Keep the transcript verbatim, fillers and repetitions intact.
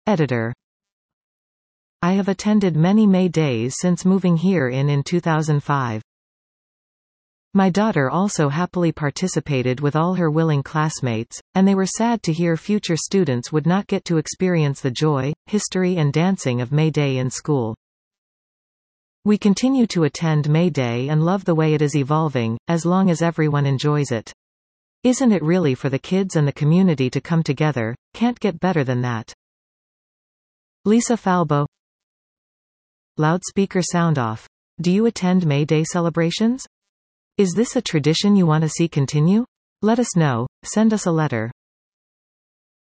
Editor. I have attended many May Days since moving here in in two thousand five. My daughter also happily participated with all her willing classmates, and they were sad to hear future students would not get to experience the joy, history and dancing of May Day in school. We continue to attend May Day and love the way it is evolving, as long as everyone enjoys it. Isn't it really for the kids and the community to come together? Can't get better than that. Lisa Falbo. Loudspeaker sound off. Do you attend May Day celebrations? Is this a tradition you want to see continue? Let us know. Send us a letter.